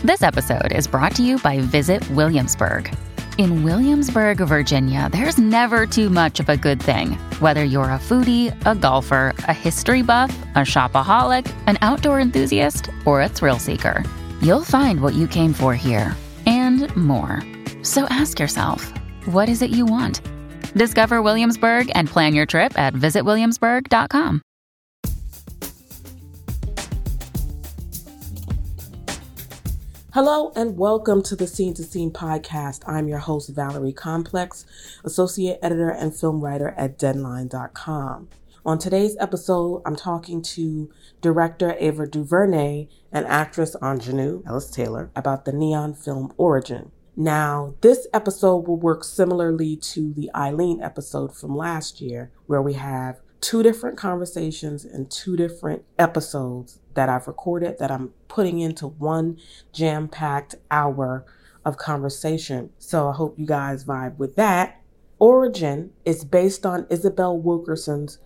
This episode is brought to you by Visit Williamsburg. In Williamsburg, Virginia, there's never too much of a good thing. Whether you're a foodie, a golfer, a history buff, a shopaholic, an outdoor enthusiast, or a thrill seeker, you'll find what you came for here and more. So ask yourself, what is it you want? Discover Williamsburg and plan your trip at visitwilliamsburg.com. Hello and welcome to the Scene to Scene podcast. I'm your host, Valerie Complex, Associate Editor and Film Writer at Deadline.com. On today's episode, I'm talking to director Ava DuVernay and actress Aunjanue Ellis-Taylor about the neon film Origin. Now, this episode will work similarly to the Eileen episode from last year, where we have two different conversations and two different episodes that I've recorded that I'm putting into one jam-packed hour of conversation. So I hope you guys vibe with that. Origin is based on Isabel Wilkerson's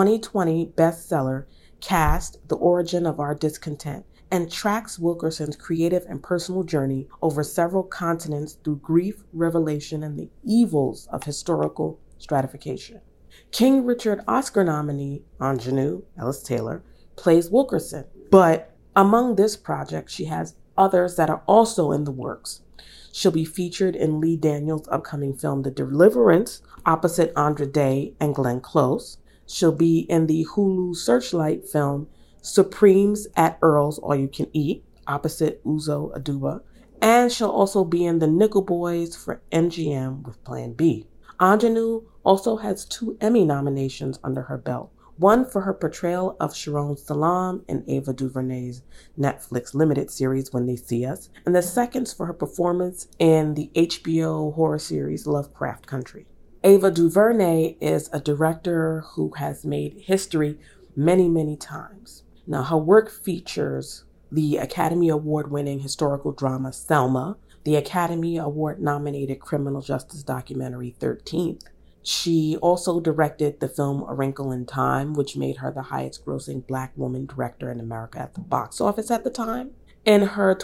2020 bestseller, Caste: The Origin of Our Discontent, and tracks Wilkerson's creative and personal journey over several continents through grief, revelation, and the evils of historical stratification. King Richard Oscar nominee Aunjanue Ellis-Taylor plays Wilkerson, but among this project, she has others that are also in the works. She'll be featured in Lee Daniels' upcoming film, The Deliverance, opposite Andra Day and Glenn Close. She'll be in the Hulu Searchlight film, Supremes at Earl's All You Can Eat, opposite Uzo Aduba. And she'll also be in The Nickel Boys for MGM with Plan B. Aunjanue also has 2 Emmy nominations under her belt, one for her portrayal of Sharon Salam in Ava DuVernay's Netflix limited series When They See Us, and the second for her performance in the HBO horror series Lovecraft Country. Ava DuVernay is a director who has made history many, many times. Now, her work features the Academy Award-winning historical drama Selma, the Academy Award-nominated criminal justice documentary 13th. She also directed the film A Wrinkle in Time, which made her the highest-grossing Black woman director in America at the box office at the time. In her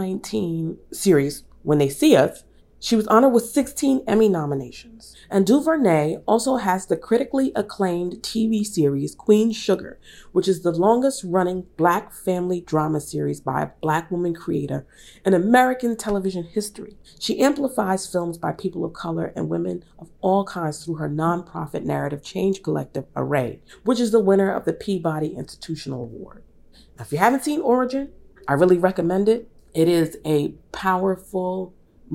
2019 series, When They See Us, she was honored with 16 Emmy nominations. And DuVernay also has the critically acclaimed TV series Queen Sugar, which is the longest-running Black family drama series by a Black woman creator in American television history. She amplifies films by people of color and women of all kinds through her nonprofit narrative change collective, Array, which is the winner of the Peabody Institutional Award. Now, if you haven't seen Origin, I really recommend it. It is a powerful,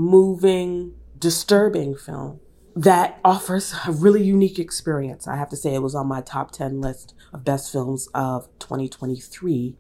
moving, disturbing film that offers a really unique experience. I have to say it was on my top 10 list of best films of 2023.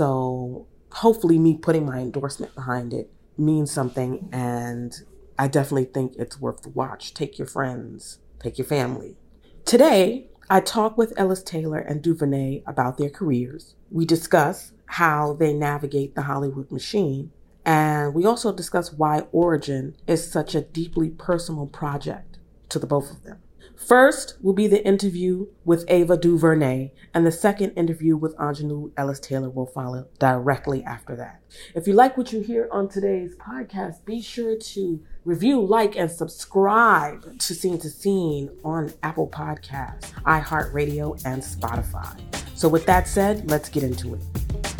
So hopefully me putting my endorsement behind it means something, and I definitely think it's worth the watch. Take your friends, take your family. Today, I talk with Ellis-Taylor and DuVernay about their careers. We discuss how they navigate the Hollywood machine, and we also discuss why Origin is such a deeply personal project to the both of them. First will be the interview with Ava DuVernay, and the second interview with Aunjanue Ellis-Taylor will follow directly after that. If you like what you hear on today's podcast, be sure to review, like, and subscribe to Scene to Scene on Apple Podcasts, iHeartRadio, and Spotify. So with that said, let's get into it.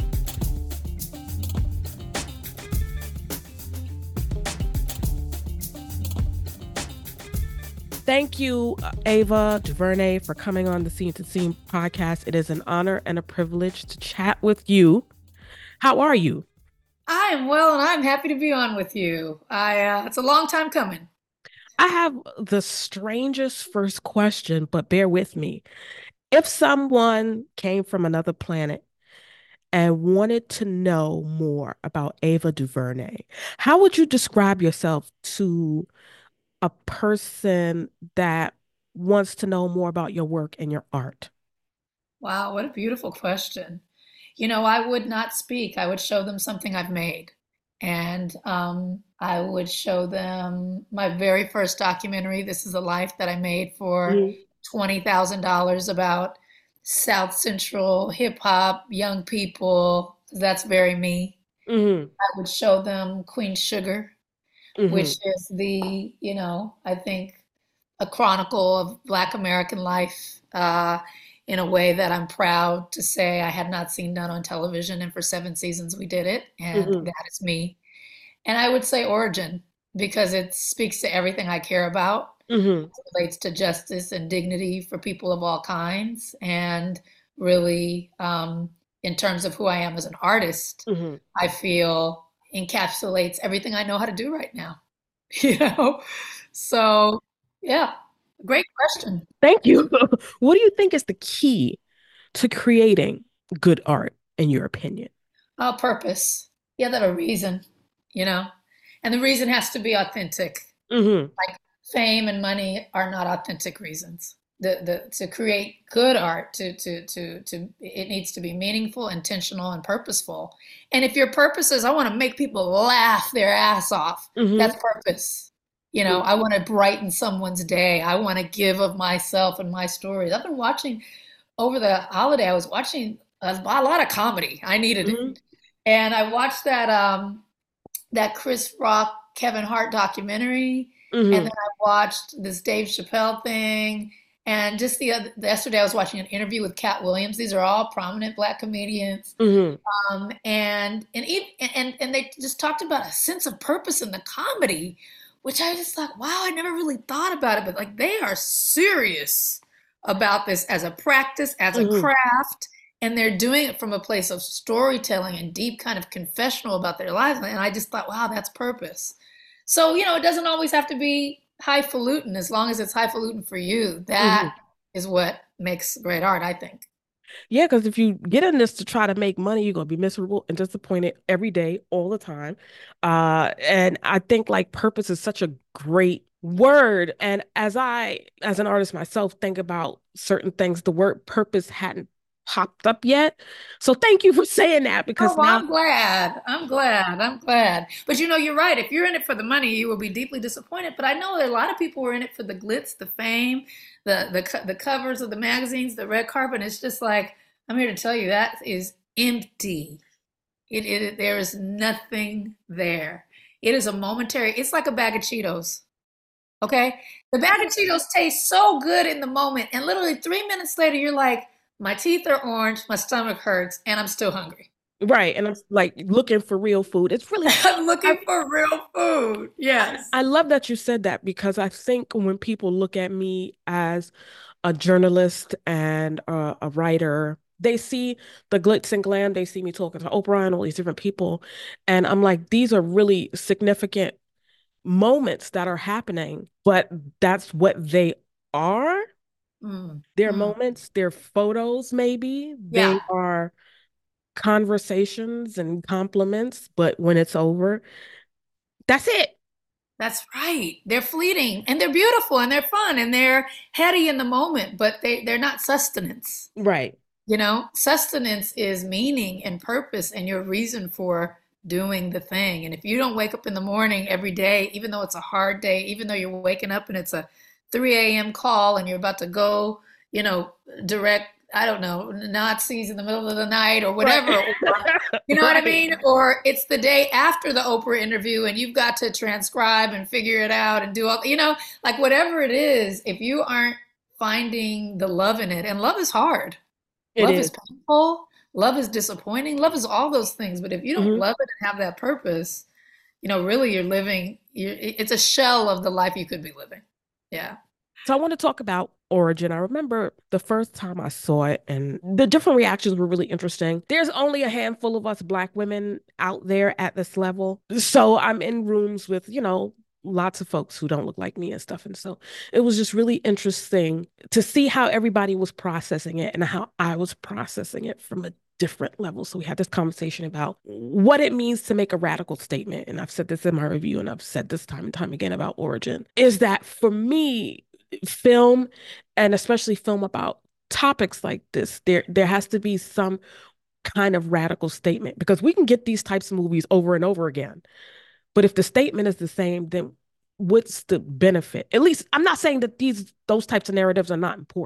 Thank you, Ava DuVernay, for coming on the Scene to Scene podcast. It is an honor and a privilege to chat with you. How are you? I am well, and I'm happy to be on with you. It's a long time coming. I have the strangest first question, but bear with me. If someone came from another planet and wanted to know more about Ava DuVernay, how would you describe yourself to a person that wants to know more about your work and your art? Wow, what a beautiful question. I would not speak. I would show them something I've made. And I would show them my very first documentary, This Is a Life, that I made for $20,000 about South Central hip hop, young people. That's very me. Mm-hmm. I would show them Queen Sugar, which Mm-hmm. is the, I think a chronicle of Black American life in a way that I'm proud to say I had not seen done on television. And for 7 seasons, we did it. And Mm-hmm. that is me. And I would say Origin because it speaks to everything I care about. Mm-hmm. It relates to justice and dignity for people of all kinds. And really, in terms of who I am as an artist, Mm-hmm. I feel encapsulates everything I know how to do right now. You know? So, yeah, great question. Thank you. What do you think is the key to creating good art, in your opinion? Purpose. You have to have a reason, you know? And the reason has to be authentic. Mm-hmm. Like fame and money are not authentic reasons. To create good art, to it needs to be meaningful, intentional, and purposeful. And if your purpose is, I want to make people laugh their ass off, Mm-hmm. that's purpose. I want to brighten someone's day. I want to give of myself and my stories. I've been watching over the holiday. I was watching a lot of comedy. I needed it, Mm-hmm. and I watched that Chris Rock, Kevin Hart documentary, and Mm-hmm. then I watched this Dave Chappelle thing, and just yesterday I was watching an interview with Cat Williams. These are all prominent Black comedians, Mm-hmm. and they just talked about a sense of purpose in the comedy, which I just thought, wow, I never really thought about it, but like they are serious about this as a practice, as a Mm-hmm. craft, and they're doing it from a place of storytelling and deep kind of confessional about their lives. And I just thought, wow, that's purpose. So, it doesn't always have to be highfalutin as long as it's highfalutin for you. Mm-hmm. That is what makes great art, I think. Yeah, because if you get in this to try to make money, you're gonna be miserable and disappointed every day, all the time. And I think like purpose is such a great word. And as an artist myself, think about certain things, the word purpose hadn't popped up yet. So thank you for saying that Oh, because well, now, I'm glad. I'm glad. I'm glad. But you're right. If you're in it for the money, you will be deeply disappointed. But I know that a lot of people were in it for the glitz, the fame, the covers of the magazines, the red carpet. It's just like I'm here to tell you that is empty. There is nothing there. It is a momentary. It's like a bag of Cheetos. Okay, the bag of Cheetos tastes so good in the moment, and literally 3 minutes later, you're like, my teeth are orange, my stomach hurts, and I'm still hungry. right, and I'm like looking for real food. It's really, I'm I, looking for real food. Yes. I love that you said that because I think when people look at me as a journalist and a writer, they see the glitz and glam. They see me talking to Oprah and all these different people. And I'm like, these are really significant moments that are happening, but that's what they are. Mm, They're mm. moments, they're photos, maybe. They Yeah, are conversations and compliments, but when it's over, that's it. that's right. They're fleeting and they're beautiful and they're fun and they're heady in the moment, but they're not sustenance. Right. Sustenance is meaning and purpose and your reason for doing the thing. And if you don't wake up in the morning every day, even though it's a hard day, even though you're waking up and it's a 3 a.m. call and you're about to go, you know, direct, I don't know, Nazis in the middle of the night or Right. whatever, or, you know what I Right. mean? Or it's the day after the Oprah interview and you've got to transcribe and figure it out and do all, like whatever it is, if you aren't finding the love in it, and love is hard. It Love is is. painful. Love is disappointing. Love is all those things. But if you don't Mhm. love it and have that purpose, really you're living, it's a shell of the life you could be living. Yeah. So I want to talk about Origin. I remember the first time I saw it, and the different reactions were really interesting. There's only a handful of us Black women out there at this level. So I'm in rooms with, lots of folks who don't look like me and stuff. And so it was just really interesting to see how everybody was processing it and how I was processing it from a different level. So we had this conversation about what it means to make a radical statement. And I've said this in my review, and I've said this time and time again about Origin, is that for me, film, and especially film about topics like this, there has to be some kind of radical statement because we can get these types of movies over and over again. But if the statement is the same, then what's the benefit? At least I'm not saying that those types of narratives are not important.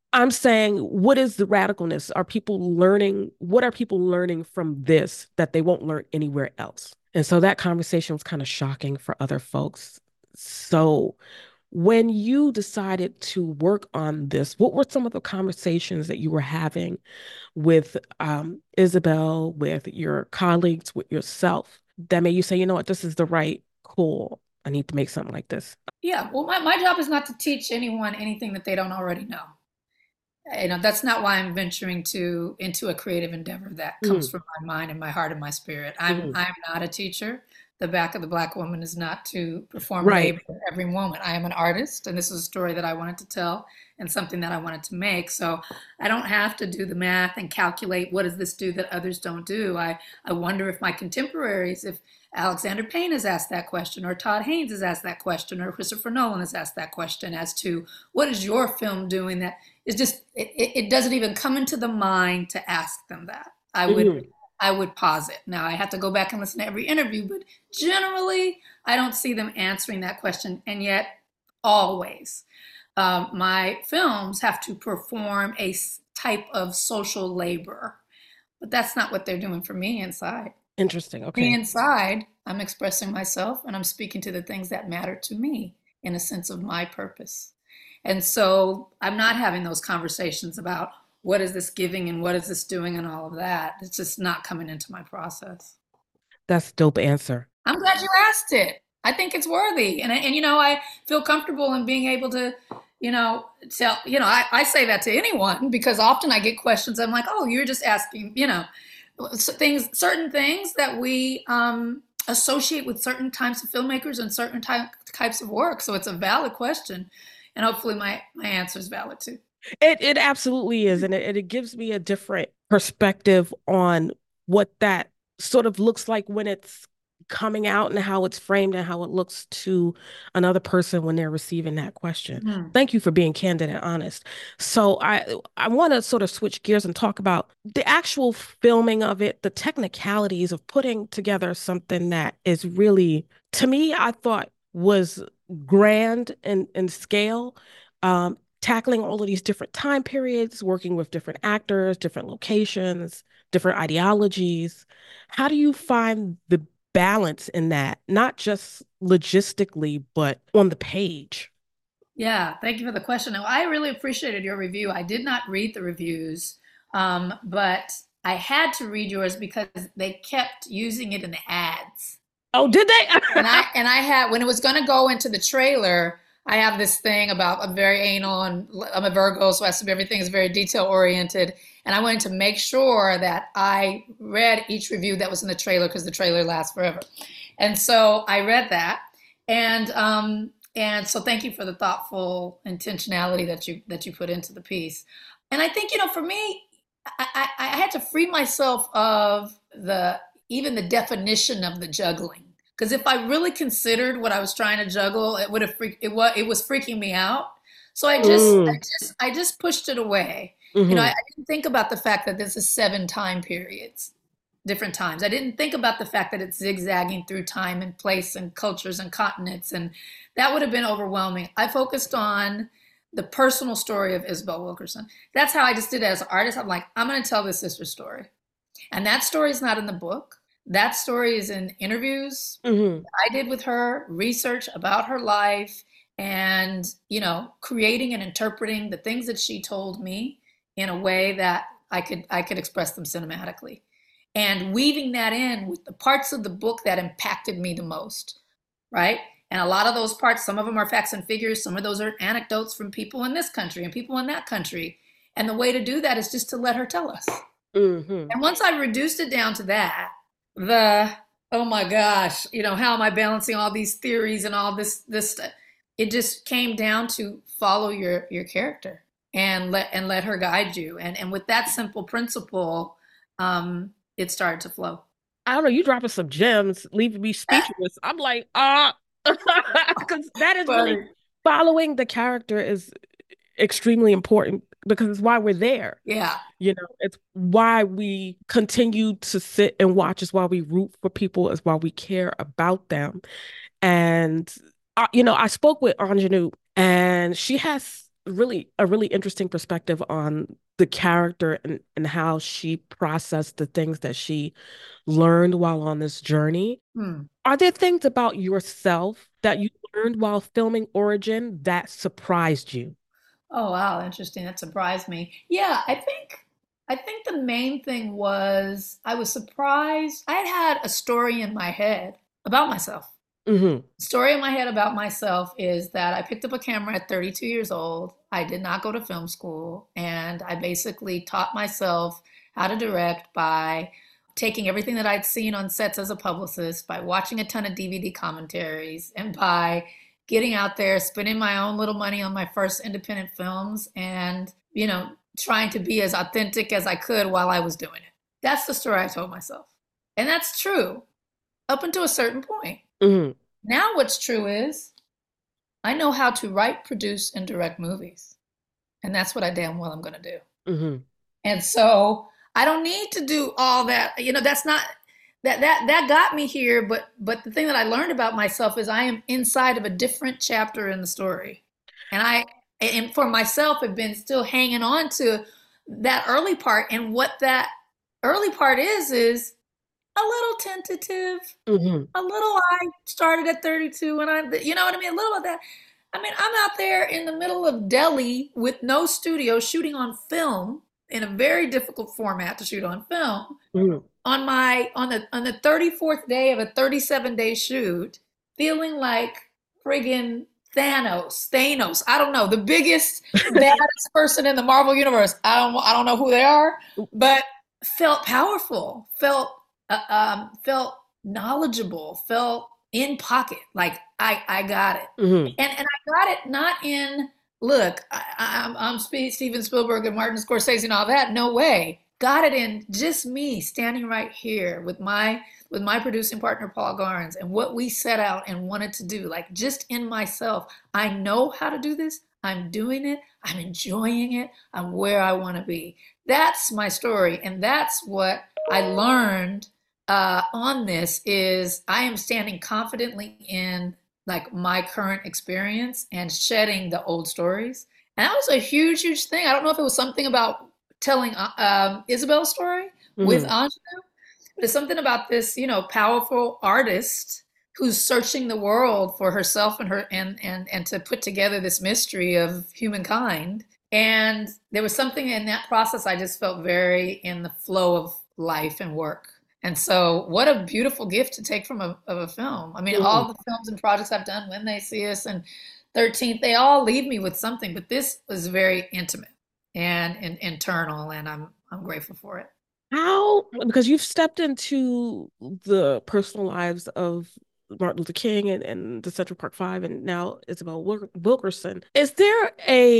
I'm saying, what is the radicalness? Are people learning? What are people learning from this that they won't learn anywhere else? And so that conversation was kind of shocking for other folks. So when you decided to work on this, what were some of the conversations that you were having with Isabel, with your colleagues, with yourself, that made you say, you know what, this is the right call. I need to make something like this. Yeah, well, my job is not to teach anyone anything that they don't already know. That's not why I'm venturing to into a creative endeavor that comes Mm, from my mind and my heart and my spirit. I'm mm. I'm not a teacher. The back of the Black woman is not to perform Right. labor every moment. I am an artist, and this is a story that I wanted to tell and something that I wanted to make. So I don't have to do the math and calculate what does this do that others don't do. I wonder if my contemporaries, if Alexander Payne has asked that question, or Todd Haynes has asked that question, or Christopher Nolan has asked that question as to what is your film doing that is just it doesn't even come into the mind to ask them that. Mhm. I would posit. Now I have to go back and listen to every interview, but generally I don't see them answering that question. And yet, always, my films have to perform a type of social labor, but that's not what they're doing for me inside. Interesting. Me Okay. inside, I'm expressing myself and I'm speaking to the things that matter to me in a sense of my purpose. And so I'm not having those conversations about what is this giving and what is this doing and all of that. It's just not coming into my process. That's a dope answer. I'm glad you asked it. I think it's worthy. I feel comfortable in being able to, tell, I say that to anyone because often I get questions. I'm like, oh, you're just asking, certain things that we associate with certain types of filmmakers and certain types of work. So it's a valid question. And hopefully my answer is valid too. It absolutely is, and it gives me a different perspective on what that sort of looks like when it's coming out and how it's framed and how it looks to another person when they're receiving that question. Hmm. Thank you for being candid and honest. So I want to sort of switch gears and talk about the actual filming of it, the technicalities of putting together something that is really, to me, I thought was grand in scale. Tackling all of these different time periods, working with different actors, different locations, different ideologies. How do you find the balance in that, not just logistically, but on the page? Yeah, thank you for the question. Now, I really appreciated your review. I did not read the reviews, but I had to read yours because they kept using it in the ads. Oh, did they? And I had when it was going to go into the trailer, I have this thing about I'm very anal and I'm a Virgo, so everything is very detail oriented. And I wanted to make sure that I read each review that was in the trailer because the trailer lasts forever. And so I read that, and so thank you for the thoughtful intentionality that you put into the piece. And I think for me, I had to free myself of the even the definition of the juggling. Because if I really considered what I was trying to juggle, it was freaking me out. So Mm, I just pushed it away. I hmm. didn't think about the fact that this is 7 time periods, different times. I didn't think about the fact that it's zigzagging through time and place and cultures and continents, and that would have been overwhelming. I focused on the personal story of Isabel Wilkerson. That's how I just did it as an artist. I'm like, I'm going to tell this sister story. And that story is not in the book. That story is in interviews Hmm. I did with her, research about her life, and, creating and interpreting the things that she told me in a way that I could express them cinematically. And weaving that in with the parts of the book that impacted me the most, right? And a lot of those parts, some of them are facts and figures, some of those are anecdotes from people in this country and people in that country. And the way to do that is just to let her tell us. Hmm. And once I reduced it down to that, the oh my gosh, how am I balancing all these theories and all this stuff? It just came down to follow your character and let her guide you. And with that simple principle, it started to flow. I don't know, you dropping some gems, leaving me speechless. I'm like, because that is really Funny. following the character is extremely important because it's why we're there. Yeah. It's why we continue to sit and watch, is why we root for people, is why we care about them. And I spoke with Anjanou, and she has really a really interesting perspective on the character and how she processed the things that she learned while on this journey. Hmm. Are there things about yourself that you learned while filming Origin that surprised you? Oh wow, interesting. That surprised me. Yeah, I think the main thing was I was surprised. I had a story in my head about myself. Hmm. The story in my head about myself is that I picked up a camera at 32 years old. I did not go to film school, and I basically taught myself how to direct by taking everything that I'd seen on sets as a publicist, by watching a ton of DVD commentaries, and by getting out there, spending my own little money on my first independent films and, trying to be as authentic as I could while I was doing it. That's the story I told myself. And that's true up until a certain point. Hmm. Now, what's true is I know how to write, produce, and direct movies. And that's what I damn well I'm going to do. Hmm. And so I don't need to do all that. That's not that got me here. But the thing that I learned about myself is I am inside of a different chapter in the story. And for myself, have been still hanging on to that early part. And what that early part is a little tentative, Hmm. a little. I started at 32 and you know what I mean? A little of that. I mean, I'm out there in the middle of Delhi with no studio shooting on film in a very difficult format to shoot on film Hmm. on the 34th day of a 37-day shoot, feeling like friggin' Thanos. I don't know, the biggest, baddest person in the Marvel universe. I don't know who they are, but felt powerful, felt knowledgeable, felt in pocket. Like I got it, Hmm. and I got it not in look. I'm Steven Spielberg and Martin Scorsese and all that. No way. Got it in just me standing right here with my producing partner Paul Garns and what we set out and wanted to do. Like just in myself, I know how to do this. I'm doing it. I'm enjoying it. I'm where I want to be. That's my story, and that's what I learned on this is I am standing confidently in like my current experience and shedding the old stories. And that was a huge, huge thing. I don't know if it was something about telling Isabel's story with Hmm. Anjou, but it's something about this, powerful artist who's searching the world for herself and her and to put together this mystery of humankind. And there was something in that process I just felt very in the flow of life and work. And so, what a beautiful gift to take from a film. I mean, Hmm. all the films and projects I've done, When They See Us and 13th, they all leave me with something, but this was very intimate and internal, and I'm grateful for it. How, because you've stepped into the personal lives of Martin Luther King and the Central Park Five and now Isabel Wilkerson. Is there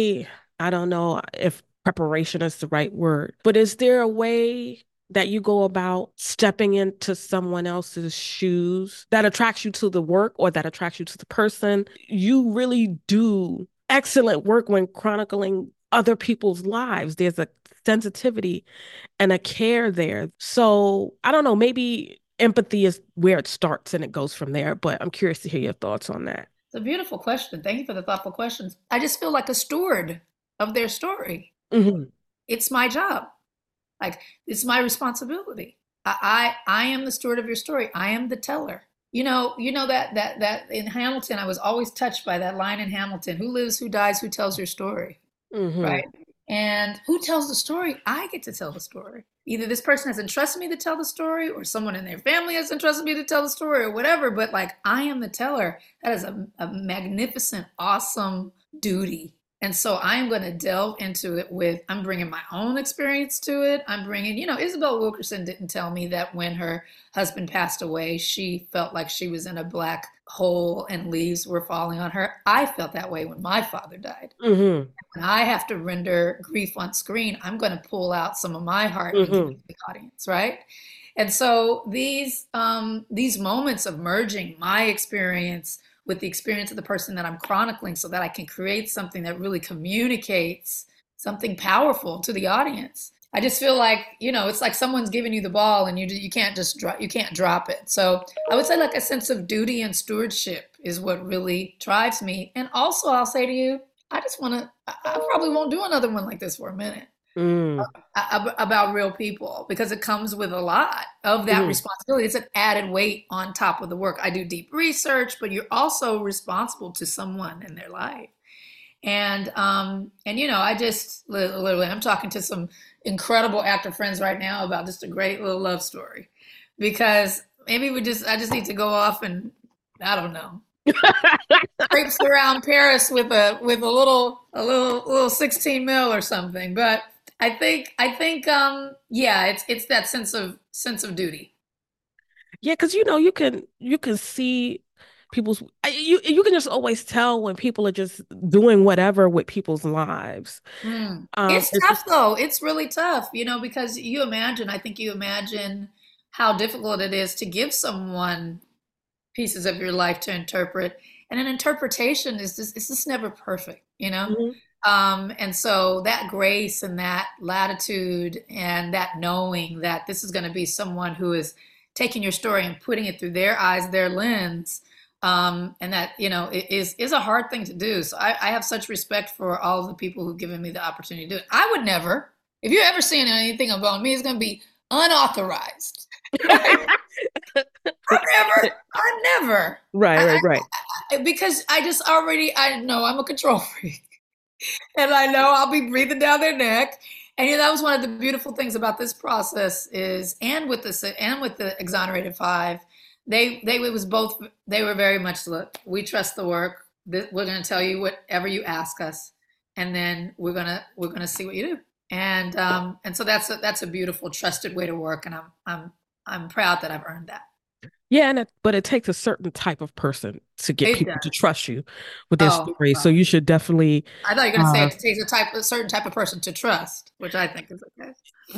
I don't know if preparation is the right word, but is there a way that you go about stepping into someone else's shoes that attracts you to the work or that attracts you to the person? You really do excellent work when chronicling other people's lives. There's a sensitivity and a care there. So I don't know, maybe empathy is where it starts and it goes from there, but I'm curious to hear your thoughts on that. It's a beautiful question. Thank you for the thoughtful questions. I just feel like a steward of their story. Hmm. It's my job. Like it's my responsibility. I am the steward of your story. I am the teller. That in Hamilton, I was always touched by that line in Hamilton: "Who lives, who dies, who tells your story?" Hmm. Right? And who tells the story? I get to tell the story. Either this person has entrusted me to tell the story, or someone in their family has entrusted me to tell the story, or whatever. But like, I am the teller. That is a magnificent, awesome duty. And so I'm going to delve into it I'm bringing my own experience to it. I'm bringing, Isabel Wilkerson didn't tell me that when her husband passed away, she felt like she was in a black hole and leaves were falling on her. I felt that way when my father died. Hmm. When I have to render grief on screen, I'm going to pull out some of my heart and give it Hmm. to the audience, right? And so these moments of merging my experience with the experience of the person that I'm chronicling, so that I can create something that really communicates something powerful to the audience. I just feel like, it's like someone's giving you the ball and you can't just drop it. So I would say like a sense of duty and stewardship is what really drives me. And also I'll say to you, I just want to, I probably won't do another one like this for a minute Mm. about real people because it comes with a lot of that Mhm. responsibility. It's an added weight on top of the work. I do deep research, but you're also responsible to someone in their life. And I just literally, I'm talking to some incredible actor friends right now about just a great little love story because maybe I just need to go off and I don't know, traipse around Paris with a little 16 mil or something. But yeah, it's that sense of duty. Yeah, because you can see you can just always tell when people are just doing whatever with people's lives. It's It's tough just though. It's really tough, because I think you imagine how difficult it is to give someone pieces of your life to interpret. And an interpretation it's just never perfect. Mhm. And so that grace and that latitude and that knowing that this is going to be someone who is taking your story and putting it through their eyes, their lens, and that, is a hard thing to do. So I have such respect for all of the people who've given me the opportunity to do it. I would never, if you're ever seeing anything about me, it's going to be unauthorized. Right? I never. Right, right, I, right. because I know I'm a control freak, and I know I'll be breathing down their neck. And that was one of the beautiful things about this process and with the exonerated five, it was both. They were very much, look, we trust the work. We're going to tell you whatever you ask us, and then we're gonna see what you do. And so that's a beautiful, trusted way to work, and I'm proud that I've earned that. Yeah, but it takes a certain type of person to get It people to does. trust you with their Oh, story. So you should definitely, I thought you were going to say uh, it takes a certain type of person to trust, which I think is okay.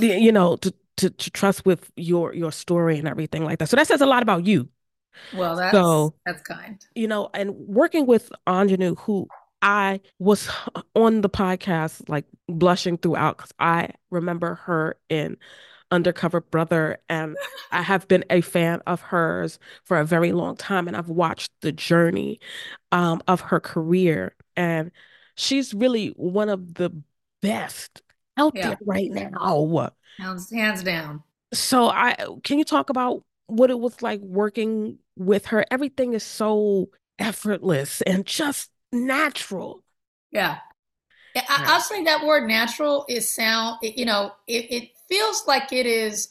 to trust with your story and everything like that. So that says a lot about you. Well, that's So, that's kind. and working with Anjanou, who I was on the podcast, like blushing throughout because I remember her in Undercover Brother, and I have been a fan of hers for a very long time, and I've watched the journey of her career, and she's really one of the best out there Yeah, right now. hands down. So can you talk about what it was like working with her? Everything is so effortless and just natural. Yeah. Yeah, Right. I'll say that word natural is sound, it feels like it is,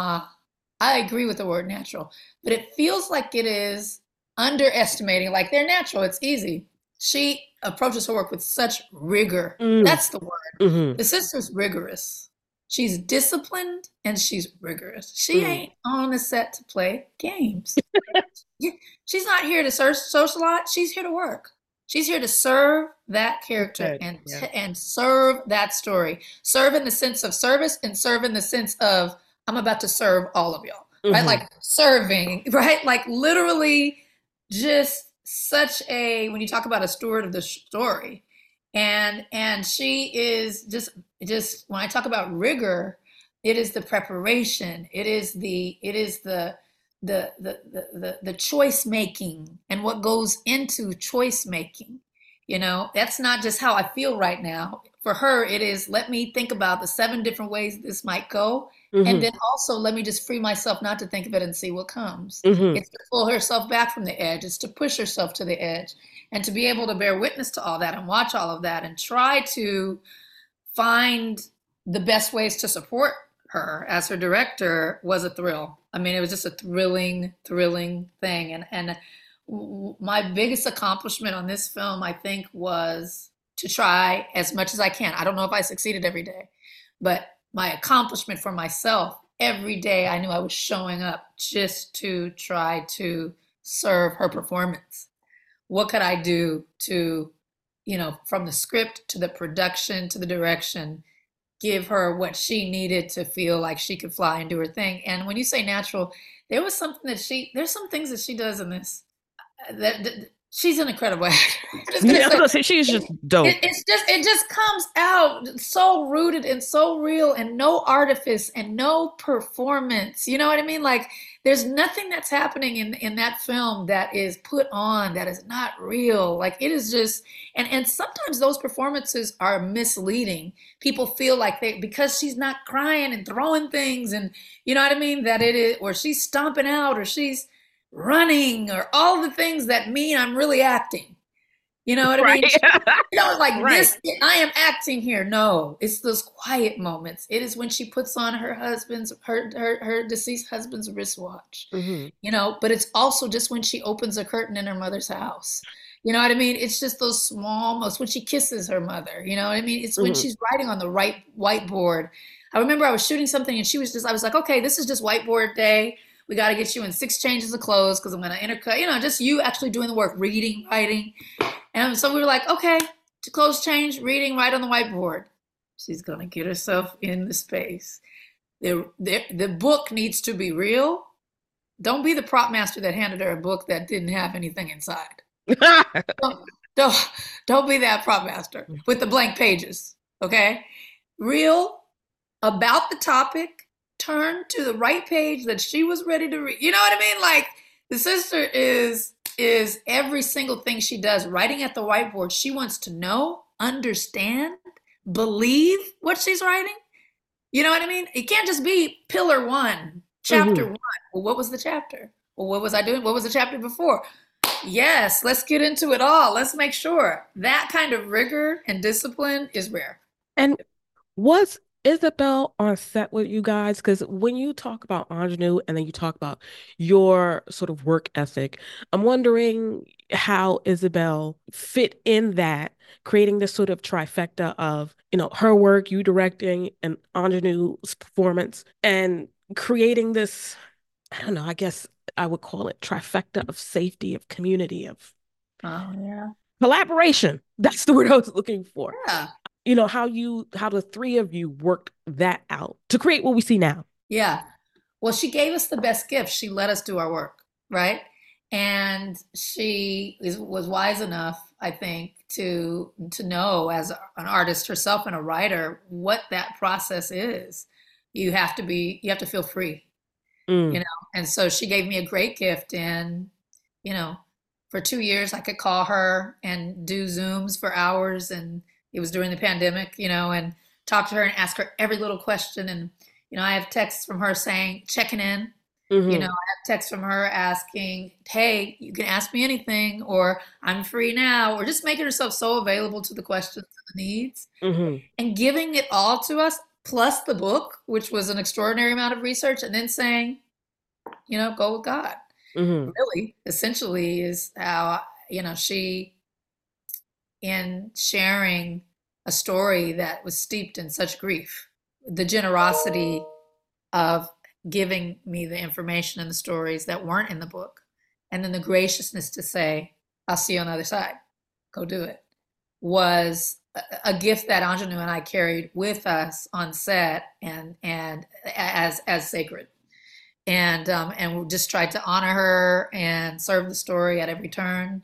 I agree with the word natural, but it feels like it is underestimating, like they're natural, it's easy. She approaches her work with such rigor. Mm, That's the word. hmm The sister's rigorous. She's disciplined and she's rigorous. She mm. ain't on the set to play games. Yeah, she's not here to socialize. She's here to work. She's here to serve that character Good. Yeah. and serve that story. Serve in the sense of service and serve in the sense of I'm about to serve all of y'all, right? hmm Like serving, right? Like literally, just such a when you talk about a steward of the story, and she is just when I talk about rigor, it is the preparation. It is the choice making and what goes into choice making. That's not just how I feel right now. For her, it is let me think about the 7 different ways this might go. And hmm then also let me just free myself not to think of it and see what comes. hmm It's to pull herself back from the edge. It's to push herself to the edge and to be able to bear witness to all that and watch all of that and try to find the best ways to support her as her director was a thrill. I mean, it was just a thrilling thing. And my biggest accomplishment on this film, I think, was to try as much as I can. I don't know if I succeeded every day, but my accomplishment for myself, every day I knew I was showing up just to try to serve her performance. What could I do to, from the script to the production to the direction, give her what she needed to feel like she could fly and do her thing. And when you say natural, there's some things that she does in this that She's an incredible actor. I'm just gonna say, She's just dope. it just comes out so rooted and so real, and no artifice and no performance. You know what I mean? Like there's nothing that's happening in that film that is put on that is not real. Like it is just, and sometimes those performances are misleading. People feel like because she's not crying and throwing things, and you know what I mean, that it is, or she's stomping out, or she's running, or all the things that mean I'm really acting. You know what I mean? You know, like this, I am acting here. No, it's those quiet moments. It is when she puts on her deceased husband's wristwatch, you know, but it's also just when she opens a curtain in her mother's house. You know what I mean? It's just those small moments when she kisses her mother. You know what I mean? It's when she's writing on the right whiteboard. I remember I was shooting something and I was like, okay, this is just whiteboard day. We got to get you in 6 changes of clothes because I'm going to intercut, you know, just you actually doing the work, reading, writing. And so we were like, okay, to clothes change, reading, write on the whiteboard. She's going to get herself in the space. The book needs to be real. Don't be the prop master that handed her a book that didn't have anything inside. Don't be that prop master with the blank pages, okay? Real, about the topic, turn to the right page that she was ready to read. You know what I mean? Like the sister is every single thing she does, writing at the whiteboard. She wants to know, understand, believe what she's writing. You know what I mean? It can't just be pillar 1, chapter 1. Well, what was the chapter? Well, what was I doing? What was the chapter before? Yes, let's get into it all. Let's make sure. That kind of rigor and discipline is rare. And was Isabel on set with you guys? Because when you talk about ingenue and then you talk about your sort of work ethic, I'm wondering how Isabel fit in that, creating this sort of trifecta of, you know, her work, you directing, and ingenue's performance, and creating this, I don't know, I guess I would call it trifecta of safety, of community, of collaboration. That's the word I was looking for. Yeah. You know, how the 3 of you worked that out to create what we see now. Yeah. Well, she gave us the best gift. She let us do our work, right? And she was wise enough, I think, to know as an artist herself and a writer what that process is. You have to feel free, you know? And so she gave me a great gift. And, you know, for 2 years I could call her and do Zooms for hours, and it was during the pandemic, you know, and talk to her and ask her every little question. And, you know, I have texts from her saying, checking in. You know, I have texts from her asking, hey, you can ask me anything, or I'm free now, or just making herself so available to the questions and the needs, and giving it all to us, plus the book, which was an extraordinary amount of research, and then saying, you know, go with God. Really, essentially, is how, you know, she, in sharing a story that was steeped in such grief, the generosity of giving me the information and the stories that weren't in the book, and then the graciousness to say, I'll see you on the other side, go do it, was a gift that Ingenue and I carried with us on set, and as sacred. And we just tried to honor her and serve the story at every turn,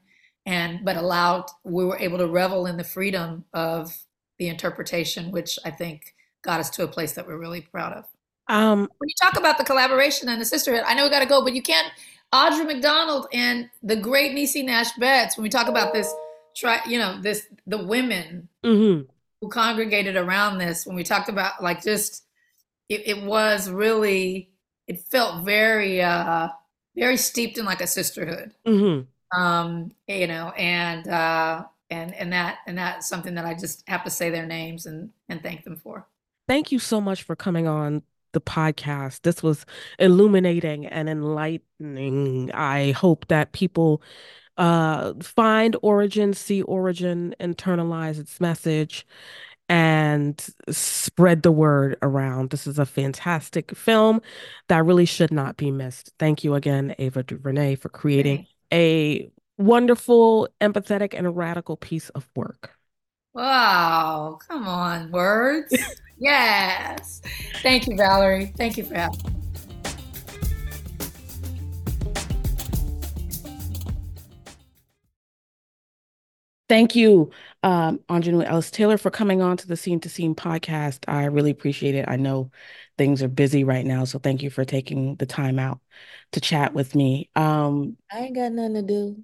but we were able to revel in the freedom of the interpretation, which I think got us to a place that we're really proud of. When you talk about the collaboration and the sisterhood, I know we got to go, but you can't. Audra McDonald and the great Niecy Nash Betts. When we talk about this, the women who congregated around this. When we talked about like just, it was really, it felt very, very steeped in like a sisterhood. You know, and that's something that I just have to say their names and thank them for. Thank you so much for coming on the podcast. This was illuminating and enlightening. I hope that people find Origin, see Origin, internalize its message, and spread the word around. This is a fantastic film that really should not be missed. Thank you again, Ava DuVernay, for creating a wonderful, empathetic, and radical piece of work. Wow, come on, words. Yes. Thank you, Valerie. Thank you for having me. Thank you, Anjanou Ellis Taylor, for coming on to the Scene to Scene podcast. I really appreciate it. I know things are busy right now, so thank you for taking the time out to chat with me. I ain't got nothing to do.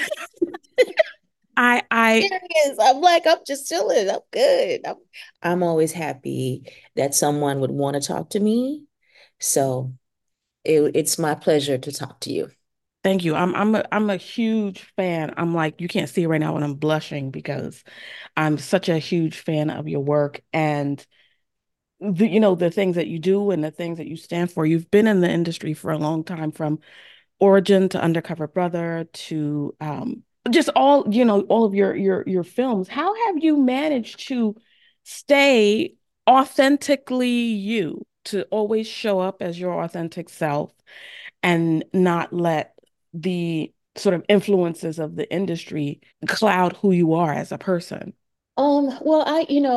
I Serious. I'm like, I'm just chilling. I'm good. I'm always happy that someone would want to talk to me. So it's my pleasure to talk to you. thank you. I'm a huge fan. I'm like, you can't see it right now, and I'm blushing because I'm such a huge fan of your work and the things that you do and the things that you stand for. You've been in the industry for a long time, from Origin to Undercover Brother to just all of your films. How have you managed to stay authentically you, to always show up as your authentic self and not let the sort of influences of the industry cloud who you are as a person? Well,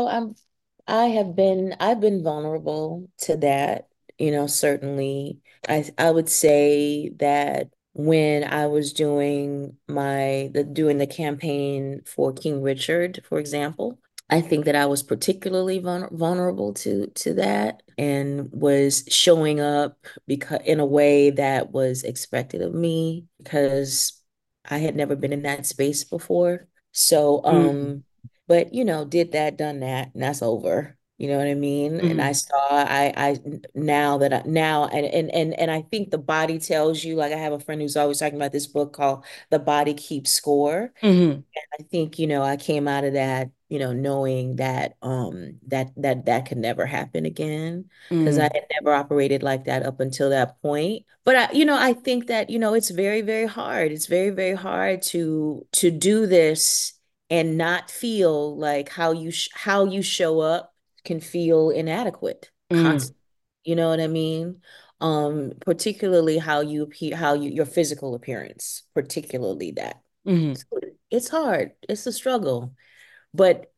I've been vulnerable to that, certainly. I would say that when I was doing the campaign for King Richard, for example, I think that I was particularly vulnerable to that and was showing up because in a way that was expected of me because I had never been in that space before. So, Mm, but did that, done that, and that's over. You know what I mean? And I mhm, saw, I now that I now and I think the body tells you, like I have a friend who's always talking about this book called The Body Keeps Score. mhm, I think, I came out of that, knowing that that could never happen again because I mm, had never operated like that up until that point. But I think that, it's very, very hard. It's very, very hard to do this and not feel like how you show up can feel inadequate mm, constantly. You know what I mean? Particularly how you appear, your physical appearance, particularly that. mhm. So it's hard. It's a struggle. But,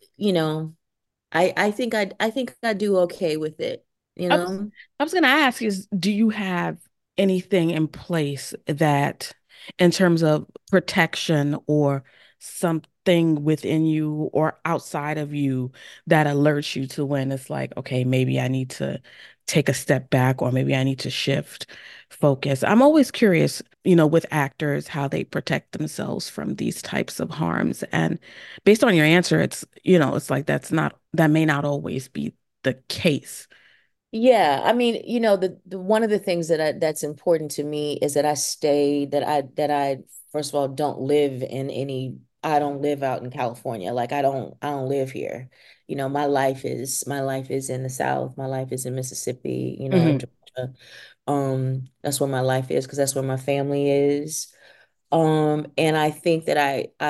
I think I do okay with it, you I was know? I was gonna ask is, do you have anything in place that, in terms of protection or something within you or outside of you, that alerts you to when it's like, okay, maybe I need to take a step back or maybe I need to shift focus. I'm always curious, with actors, how they protect themselves from these types of harms. And based on your answer, it's like that may not always be the case. Yeah, I mean, the one of the things that's important to me is that I first of all don't live in any I don't live out in California. Like I don't live here. My life is in the South. My life is in Mississippi, or Hmm. Georgia. That's where my life is because that's where my family is. And I think that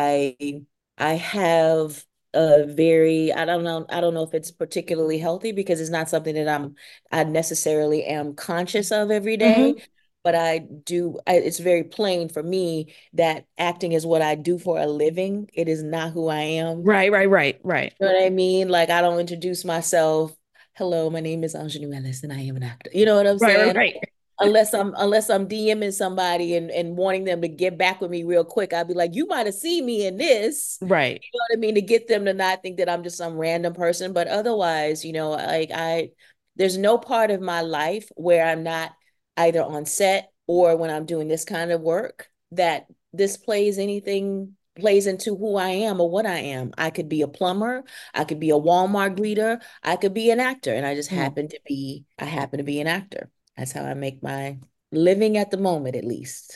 I have a very, I don't know if it's particularly healthy because it's not something that I necessarily am conscious of every day, Hmm. but it's very plain for me that acting is what I do for a living. It is not who I am. Right, right, right, right. You know what I mean? Like I don't introduce myself. Hello, my name is Anjanou Ellis and I am an actor. You know what I'm Right, right, saying? right. Unless I'm DMing somebody and wanting them to get back with me real quick, I'd be like, you might have seen me in this. Right. You know what I mean? To get them to not think that I'm just some random person. But otherwise, like there's no part of my life where I'm not either on set or when I'm doing this kind of work that this plays into who I am or what I am. I could be a plumber, I could be a Walmart greeter, I could be an actor, and Mm. I happen to be an actor. That's how I make my living at the moment, at least.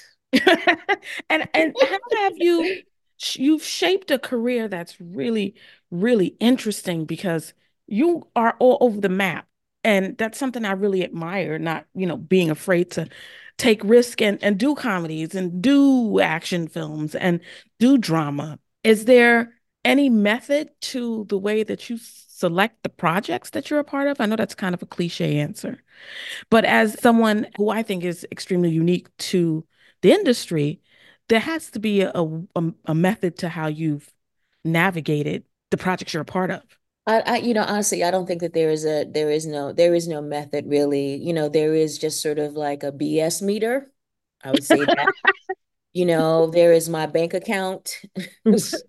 And how have you've shaped a career that's really, really interesting, because you are all over the map. And that's something I really admire, not, being afraid to take risk and do comedies and do action films and do drama. Is there any method to the way that you select the projects that you're a part of? I know that's kind of a cliche answer. But as someone who I think is extremely unique to the industry, there has to be a method to how you've navigated the projects you're a part of. Honestly, I don't think that there is no method really. There is just sort of like a BS meter. I would say that. There is my bank account.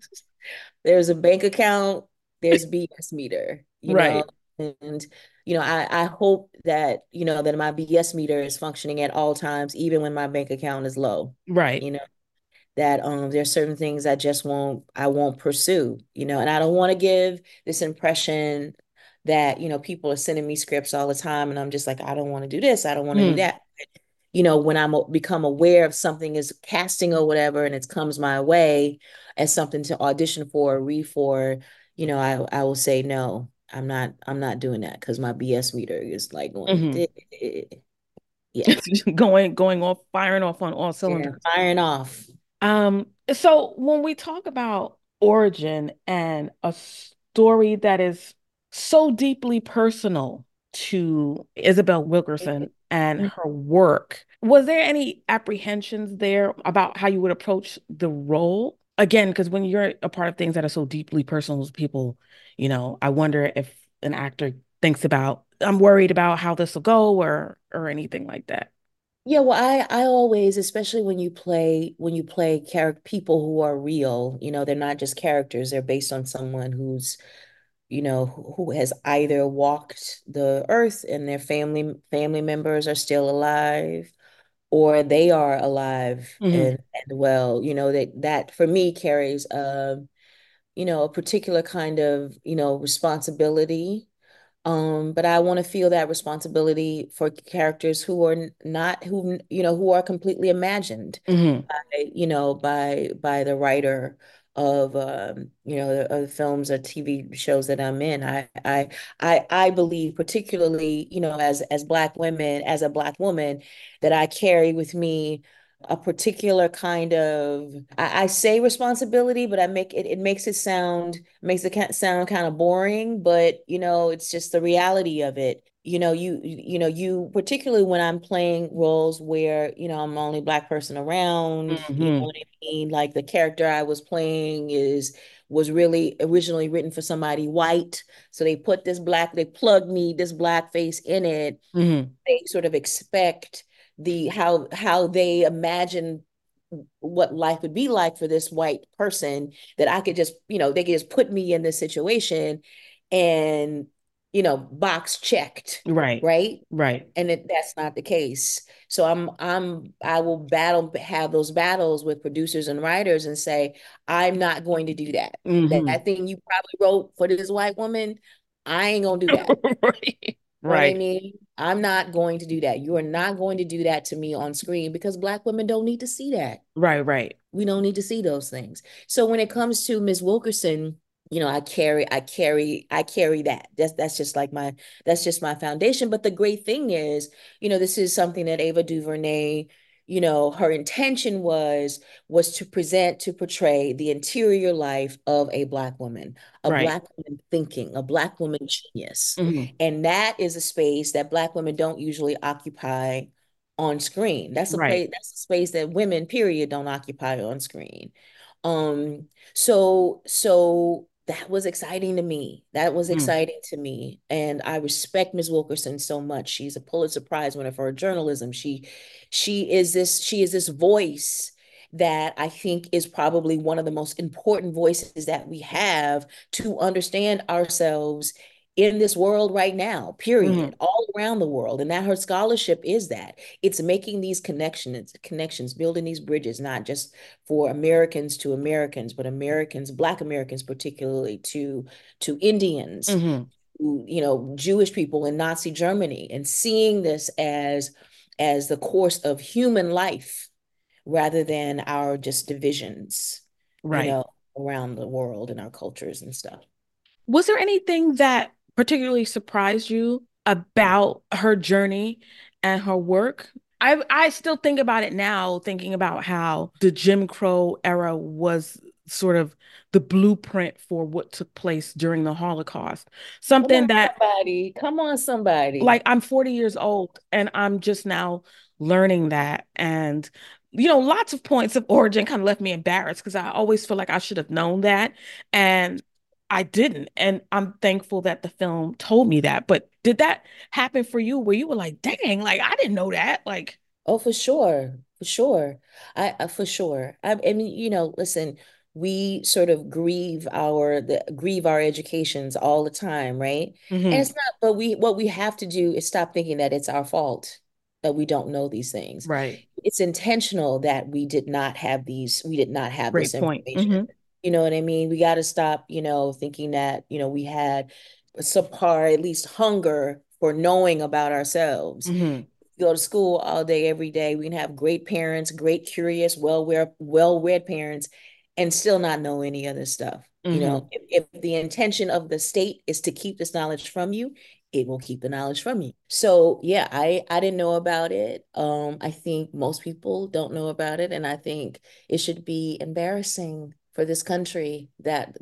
There's a bank account, there's BS meter, Right. and I hope that, that my BS meter is functioning at all times, even when my bank account is low. Right. You know, that there's certain things I won't pursue, and I don't want to give this impression that, people are sending me scripts all the time and I'm just like, I don't want to do this, I don't want to do Mm. that. When I'm become aware of something is casting or whatever, and it comes my way as something to audition for or read for, I will say no, I'm not doing that because my BS meter is like going, Hmm. yeah, Going off, firing off on all yeah, cylinders. firing off. So when we talk about origin and a story that is so deeply personal to Isabel Wilkerson and her work, was there any apprehensions there about how you would approach the role? Again, because when you're a part of things that are so deeply personal to people, I wonder if an actor thinks about, I'm worried about how this will go or anything like that. Yeah, well, I always, especially when you play character people who are real, they're not just characters, they're based on someone who has either walked the earth and their family members are still alive, or they are alive Hmm. and well, that for me carries a particular kind of, responsibility. But I want to feel that responsibility for characters who are not who are completely imagined Hmm. by the writer of of the films or TV shows that I'm in. I believe, particularly, as Black women, as a Black woman, that I carry with me a particular kind of, I say responsibility, but it makes it sound kind of boring, but it's just the reality of it. You particularly when I'm playing roles where, I'm the only Black person around, you know Hmm. what I mean? Like the character I was playing was really originally written for somebody white. So they plugged me, this Black face in it. Hmm. They sort of expect how they imagine what life would be like for this white person, that I could just, they could just put me in this situation and, box checked, Right. right? Right. And that's not the case. So I will have those battles with producers and writers and say, I'm not going to do that. Hmm. That thing you probably wrote for this white woman, I ain't gonna do that. Right. You know what I Right. mean? I'm not going to do that. You are not going to do that to me on screen because Black women don't need to see that. Right. Right. We don't need to see those things. So when it comes to Miss Wilkerson, I carry that. That's just my foundation. But the great thing is, this is something that Ava DuVernay, her intention was to portray the interior life of a Black woman, a Right. Black woman thinking, a Black woman genius. Hmm. And that is a space that Black women don't usually occupy on screen. Right. That's a space that women, period, don't occupy on screen. Um, so that was exciting to me. That was Mm. exciting to me. And I respect Ms. Wilkerson so much. She's a Pulitzer Prize winner for her journalism. She is this voice that I think is probably one of the most important voices that we have to understand ourselves in this world right now, period, Hmm. all around the world. And that her scholarship is that it's making these connections, building these bridges, not just for Americans to Americans, but Americans, Black Americans particularly, to Indians, Hmm. Jewish people in Nazi Germany, and seeing this as the course of human life rather than our just divisions, you Right. know, around the world and our cultures and stuff. Was there anything that particularly surprised you about her journey and her work? I still think about it now, thinking about how the Jim Crow era was sort of the blueprint for what took place during the Holocaust. Come Something on, that, somebody. Come on, somebody. like, I'm 40 years old and I'm just now learning that. And, lots of points of origin kind of left me embarrassed because I always feel like I should have known that. And I didn't. And I'm thankful that the film told me that. But did that happen for you where you were like, dang, like, I didn't know that? Oh, for sure. For sure. For sure. I mean, listen, we sort of grieve our educations all the time, right? And it's not, but what we have to do is stop thinking that it's our fault that we don't know these things. Right. It's intentional that we did not have Great this point. information. You know what I mean? We got to stop, thinking that, we had subpar, at least hunger for knowing about ourselves. Go to school all day, every day. We can have great parents, great, curious, well-read parents, and still not know any of this stuff. If the intention of the state is to keep this knowledge from you, it will keep the knowledge from you. So yeah, I didn't know about it. I think most people don't know about it, and I think it should be embarrassing for this country that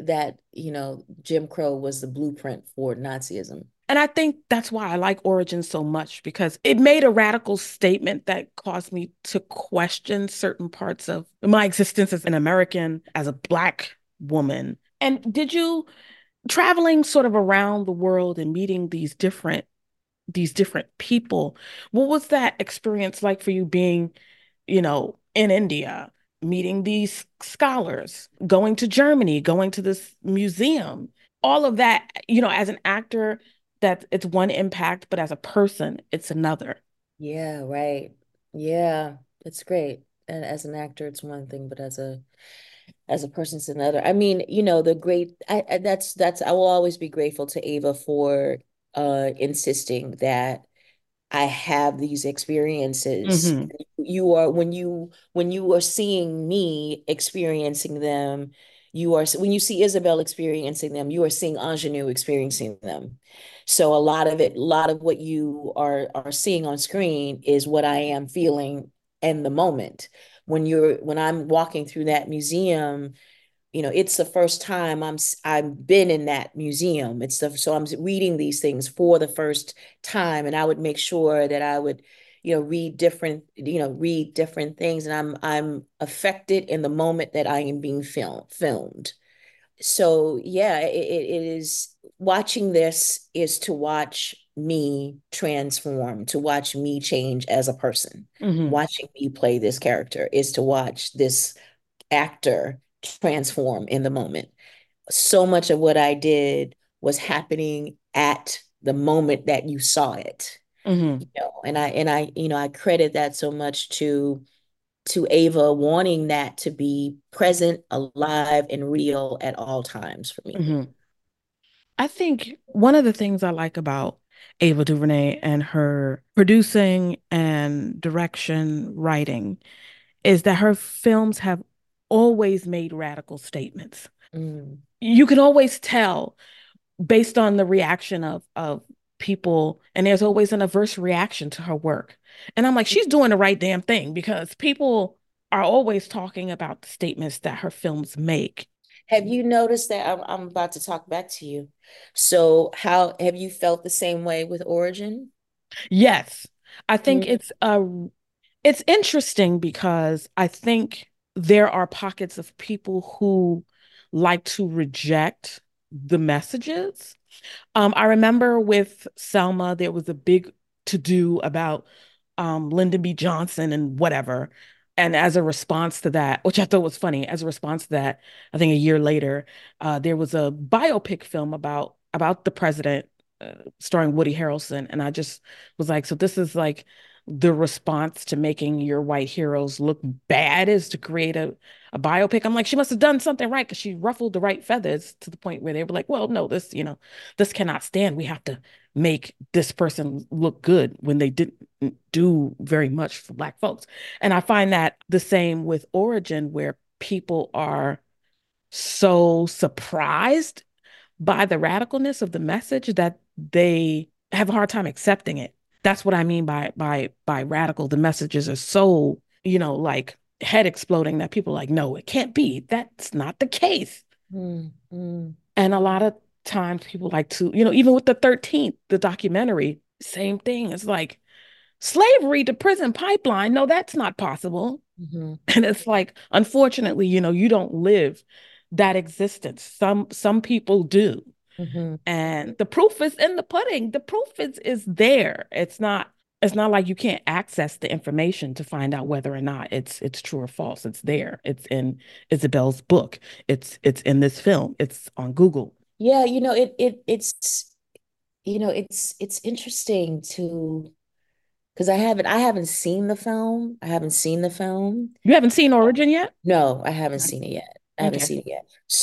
Jim Crow was the blueprint for Nazism. And I think that's why I like Origin so much, because it made a radical statement that caused me to question certain parts of my existence as an American, as a Black woman. And did you, traveling sort of around the world and meeting these different people, what was that experience like for you being, in India, meeting these scholars, going to Germany, going to this museum, all of that, as an actor, that it's one impact, but as a person, it's another. Yeah, right. Yeah, it's great. And as an actor, it's one thing, but as a person, it's another. I mean, the great I will always be grateful to Ava for insisting that I have these experiences. You are when you are seeing me experiencing them, when you see Isabel experiencing them, you are seeing Ingenue experiencing them. So a lot of what you are seeing on screen is what I am feeling in the moment. When I'm walking through that museum, it's the first time I've been in that museum. So I'm reading these things for the first time, and I would make sure that I would, read different things, and I'm affected in the moment that I am being filmed. So yeah, it is, watching this is to watch me transform, to watch me change as a person. Watching me play this character is to watch this actor transform in the moment. So much of what I did was happening at the moment that you saw it. I credit that so much to Ava wanting that to be present, alive, and real at all times for me. I think one of the things I like about Ava DuVernay and her producing and direction writing is that her films have always made radical statements. You can always tell based on the reaction of people, and there's always an adverse reaction to her work. And I'm like, she's doing the right damn thing, because people are always talking about the statements that her films make. Have you noticed that I'm about to talk back to you? So how have you felt the same way with Origin? Yes, I think Mm. it's interesting, because I think there are pockets of people who like to reject the messages. I remember with Selma, there was a big to do about Lyndon B. Johnson and whatever. And as a response to that, which I thought was funny, as a response to that, I think a year later, there was a biopic film about the president, starring Woody Harrelson, and I just was like, so this is like the response to making your white heroes look bad, is to create a biopic. I'm like, she must have done something right, because she ruffled the right feathers to the point where they were like, well, no, this cannot stand. We have to make this person look good when they didn't do very much for Black folks. And I find that the same with Origin, where people are so surprised by the radicalness of the message that they have a hard time accepting it. That's what I mean by radical. The messages are so, like head exploding, that people are like, no, it can't be. That's not the case. Mm, mm. And a lot of times people like to, even with the 13th, the documentary, same thing. It's like slavery to prison pipeline. No, that's not possible. And it's like, unfortunately, you don't live that existence. Some people do. And the proof is in the pudding. The proof is there. It's not it's not like you can't access the information to find out whether or not it's true or false. It's there. It's in Isabel's book. It's in this film. It's on Google. Yeah, it's it's interesting to because I haven't seen the film. I haven't seen the film. You haven't seen Origin yet? No, I haven't seen it yet. I haven't Okay. seen it yet.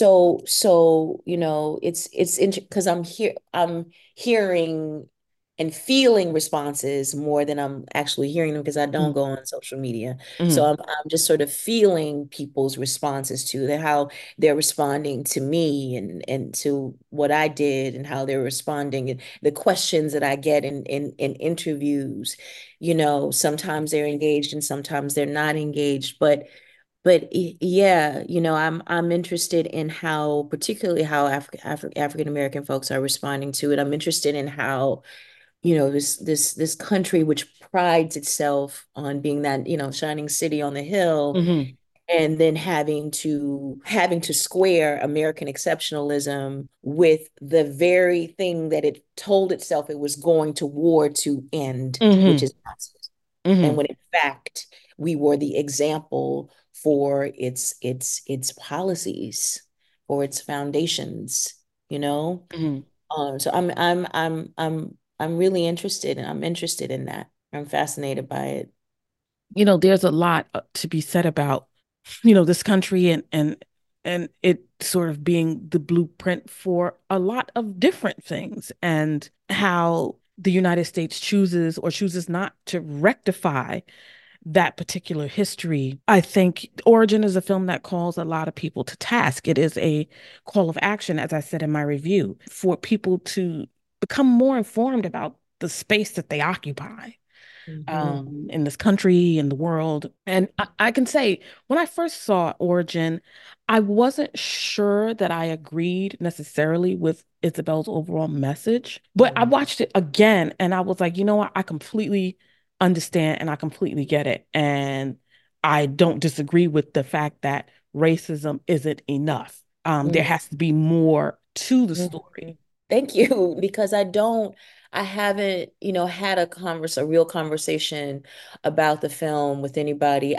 So, it's because I'm hearing and feeling responses more than I'm actually hearing them because I don't Mm-hmm. go on social media. So Mm-hmm. I'm just sort of feeling people's responses to that, how they're responding to me and to what I did and how they're responding and the questions that I get in interviews. Sometimes they're engaged and sometimes they're not engaged, but I'm interested in how, particularly how African American folks are responding to it. I'm interested in how, this country which prides itself on being that, shining city on the hill, Mm-hmm. and then having to square American exceptionalism with the very thing that it told itself it was going to war to end, which Mm-hmm. is Nazism. And Mm-hmm. when in fact we were the example for its policies, for its foundations, you know. Mm-hmm. So I'm really interested, and I'm interested in that. I'm fascinated by it. There's a lot to be said about, this country and it sort of being the blueprint for a lot of different things and how the United States chooses or chooses not to rectify that particular history. I think Origin is a film that calls a lot of people to task. It is a call of action, as I said in my review, for people to become more informed about the space that they occupy Mhm. in this country, in the world. And I can say, when I first saw Origin, I wasn't sure that I agreed necessarily with Isabel's overall message. But I Mm. watched it again and I was like, you know what? I completely understand and I completely get it. And I don't disagree with the fact that racism isn't enough. There Mm. has to be more to the story. Mhm. Thank you, because I haven't, had a real conversation about the film with anybody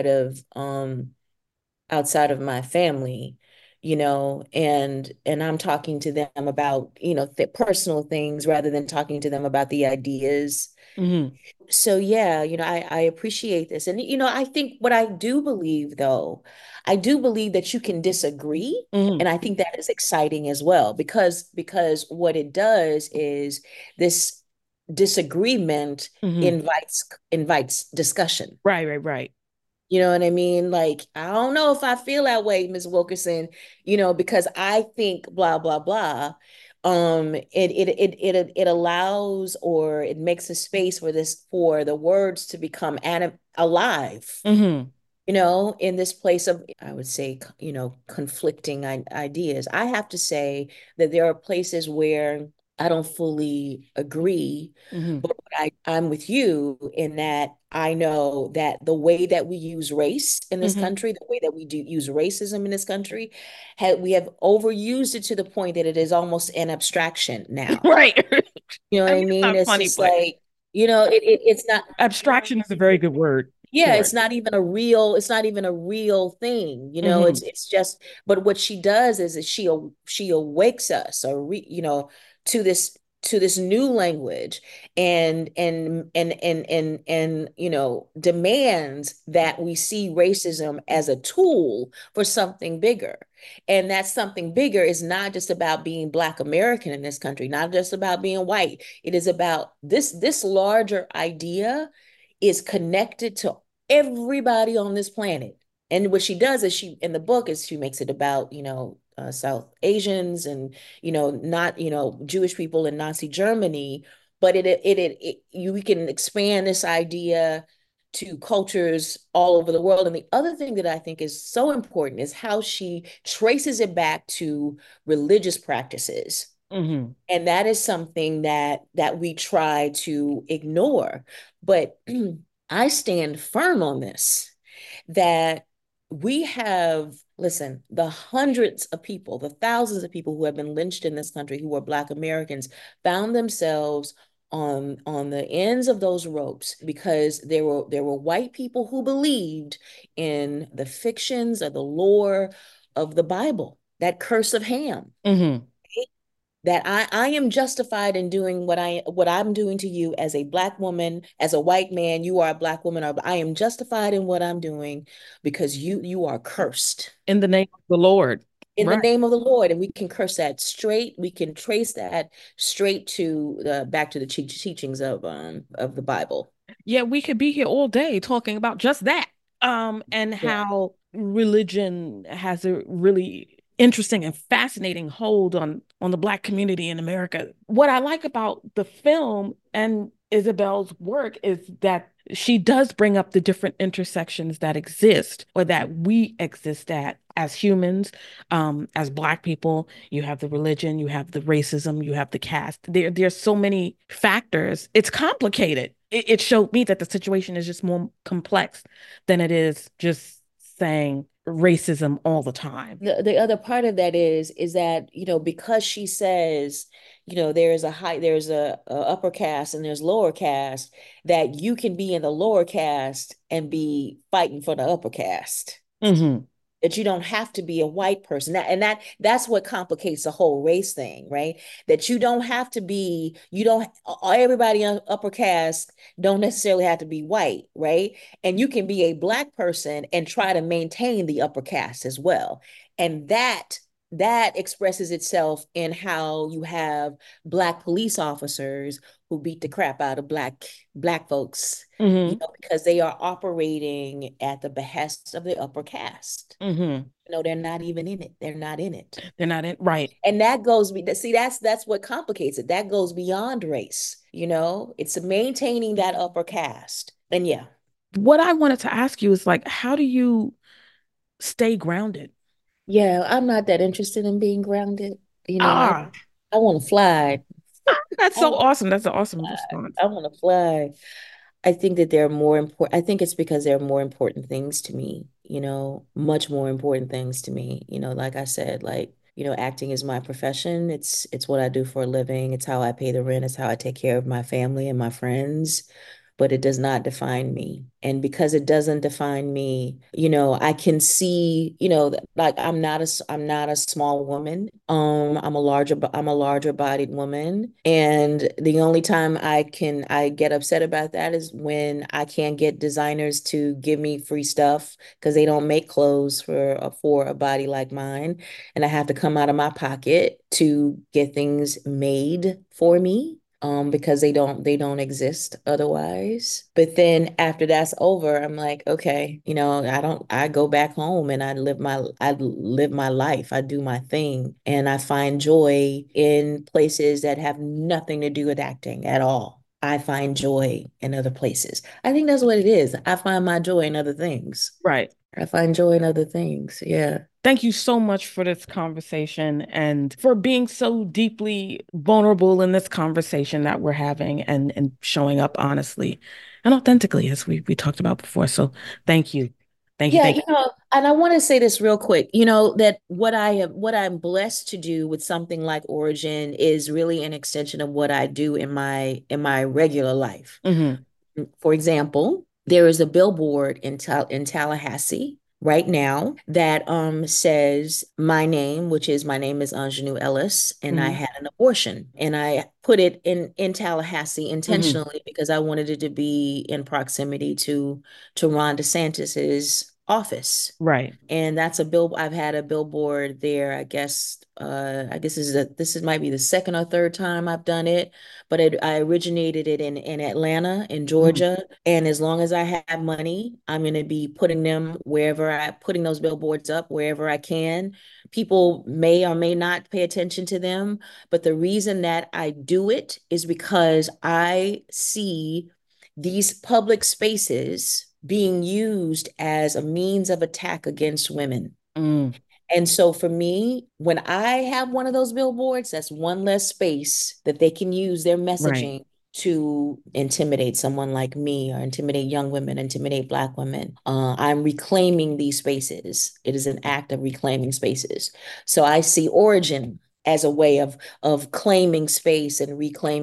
outside of my family, and I'm talking to them about, th personal things rather than talking to them about the ideas. Hmm. So yeah, I appreciate this. And I think what I do believe though, I do believe that you can disagree. And Hmm. I think that is exciting as well because what it does is this disagreement Hmm. invites discussion. Right, right, right. You know what I mean? Like, I don't know if I feel that way, Ms. Wilkerson, because I think blah, blah, blah. It allows, or it makes a space for the words to become alive, Hmm. in this place of, I would say, conflicting ideas. I have to say that there are places where I don't fully agree, Hmm. but I'm with you in that I know that the way that we use race in this Hmm. country, the way that we do use racism in this country, we have overused it to the point that it is almost an abstraction now. Right. You know I what mean, I it's mean? not It's funny, just but like, it's not. abstraction is a very good word Yeah, for it. it's not even a real thing, Hmm. it's just, but what she does is she awakes us, to this new language, and demands that we see racism as a tool for something bigger. And that something bigger is not just about being Black American in this country, not just about being white. It is about this larger idea is connected to everybody on this planet. And what she does is in the book is she makes it about, South Asians and, not, Jewish people in Nazi Germany, but we can expand this idea to cultures all over the world. And the other thing that I think is so important is how she traces it back to religious practices. Hmm. And that is something that we try to ignore. But I stand firm on this, that we have, listen, the hundreds of people, the thousands of people who have been lynched in this country who are Black Americans found themselves on the ends of those ropes, because there were white people who believed in the fictions or the lore of the Bible, that curse of Ham, Mm-hmm. that I am justified in doing what I'm doing to you as a black woman, as a white man, you are a black woman, or I am justified in what I'm doing because you are cursed In the name of the Lord. in the Right. name of the Lord. And we can curse that straight. We can trace that straight to the back to the teachings of the Bible. Yeah, we could be here all day talking about just that. And Yeah. how religion has a really interesting and fascinating hold on the Black community in America. What I like about the film and Isabel's work is that she does bring up the different intersections that exist or that we exist at as humans, as Black people. You have the religion, you have the racism, you have the caste. There's so many factors. It's complicated. It showed me that the situation is just more complex than it is just saying racism all the time. The other part of that is that, because she says, there's a upper caste and there's lower caste, that you can be in the lower caste and be fighting for the upper caste, Mm-hmm. that you don't have to be a white person. That's what complicates the whole race thing, right? That you don't have to be, you don't everybody on upper caste don't necessarily have to be white, right? And you can be a black person and try to maintain the upper caste as well. And that expresses itself in how you have black police officers who beat the crap out of black folks, Mm-hmm. because they are operating at the behest of the upper caste. Mm-hmm. They're not even in it. They're not in it. They're not in, right. And that goes, see, that's what complicates it. That goes beyond race, it's maintaining that upper caste. And yeah. What I wanted to ask you is like, how do you stay grounded? Yeah, I'm not that interested in being grounded. Ah, I want to fly. that's I so want awesome. That's an awesome to response. fly. I want to fly. I think that there are more important, I think it's because there are more important things to me, much more important things to me. Like I said, like, acting is my profession. It's what I do for a living. It's how I pay the rent. It's how I take care of my family and my friends, but it does not define me. And because it doesn't define me, I can see, like I'm not a small woman. I'm a larger bodied woman. And the only time I get upset about that is when I can't get designers to give me free stuff because they don't make clothes for a body like mine. And I have to come out of my pocket to get things made for me, because they don't exist otherwise. But then after that's over, I'm like, okay, I go back home and I live my life. I do my thing, and I find joy in places that have nothing to do with acting at all. I find joy in other places. I think that's what it is. I find my joy in other things. Right. I find joy in other things. Yeah. Thank you so much for this conversation and for being so deeply vulnerable in this conversation that we're having and showing up honestly and authentically as we talked about before. So thank you. Thank you. Yeah, Thank you. and I want to say this real quick, that what I'm blessed to do with something like Origin is really an extension of what I do in my regular life. Hmm. For example, there is a billboard in Tallahassee right now that says my name, my name is Anjanou Ellis, and I Hmm. had an abortion. And I put it in Tallahassee Hmm. intentionally because I wanted it to be in proximity to Ron DeSantis's office. Right. And I've had a billboard there, I guess this might be the second or third time I've done it, but I originated it in Atlanta, in Hmm. Georgia. And as long as I have money, I'm going to be putting those billboards up wherever I can. People may or may not pay attention to them, but the reason that I do it is because I see these public spaces being used as a means of attack against women. Mm. And so for me, when I have one of those billboards, that's one less space that they can use their Right. messaging to intimidate someone like me or intimidate young women, intimidate Black women. I'm reclaiming these spaces. It is an act of reclaiming spaces. So I see Origin as a way of claiming space and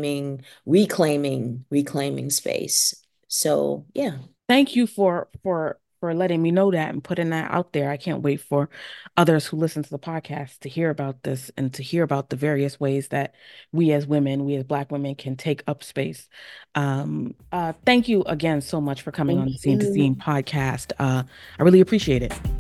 reclaiming space. So yeah. Thank you for letting me know that and putting that out there. I can't wait for others who listen to the podcast to hear about this and to hear about the various ways that we as women, we as Black women can take up space. Thank you again so much for coming on the Scene to Scene podcast. I really appreciate it.